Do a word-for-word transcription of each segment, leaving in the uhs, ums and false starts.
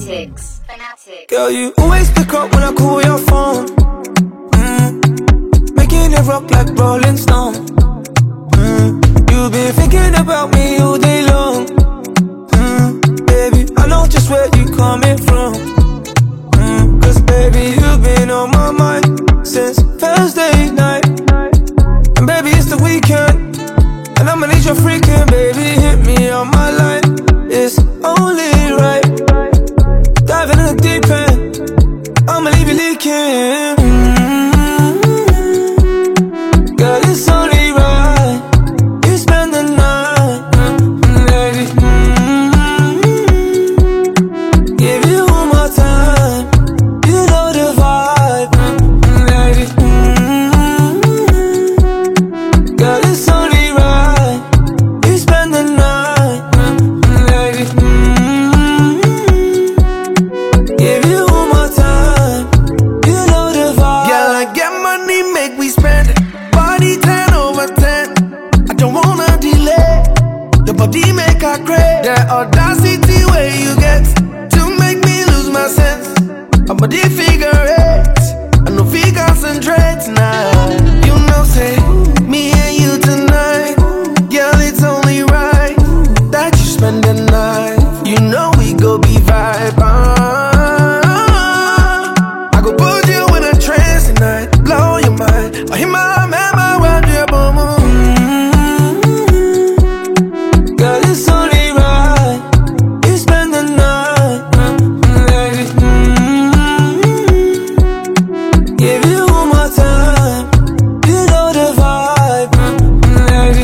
Fanatics. Fanatics. Girl, you always pick up when I call your phone. mm. Making it rock like Rolling Stone. mm. You've been thinking about me all day long. mm. Baby, I know just where you coming from. mm. Cause baby, you've been on my mind since Thursday night. And baby, it's the weekend, and I'ma need your freaking baby. Hit me on my line, it's only right. Diving in the deep end, I'ma leave you leaking. mm-hmm. Girl, it's only right you spend the night, mm-hmm. Baby, mm-hmm. Give you one more time, you know the vibe, mm-hmm. Baby, mm-hmm. Girl, it's only right you spend the night, mm-hmm. Baby, mm-hmm. Give you one more time, you know the vibe. Girl, I get money, make we spend it. Body ten over ten, I don't wanna delay. Your body make her crazy. The audacity where you get to make me lose my sense. My body figure eight, I know fi concentrate now. You know say, me and you tonight. Girl, it's only right that you spend the night. You know we go be vibe, uh. I go put you in a trance tonight, blow your mind. I hear my mama when you boom mm-hmm. Girl, it's only right you spend the night, mm-hmm. Baby, mm-hmm. Give you one more time, you know the vibe, mm-hmm. Baby,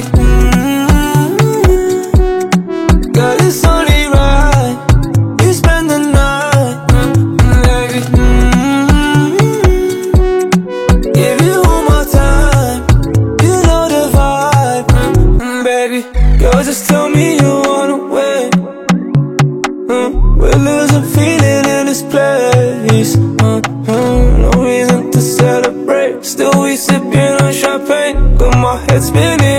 mm-hmm. Girl, it's only right you spend the night, mm-hmm. Baby, mm-hmm. Give you one more time, you know the vibe, mm-hmm. Baby, girl, just tell me you wanna win. mm. We're losing feeling in this place. mm-hmm. No reason to celebrate, still we sipping on champagne. Got my head spinning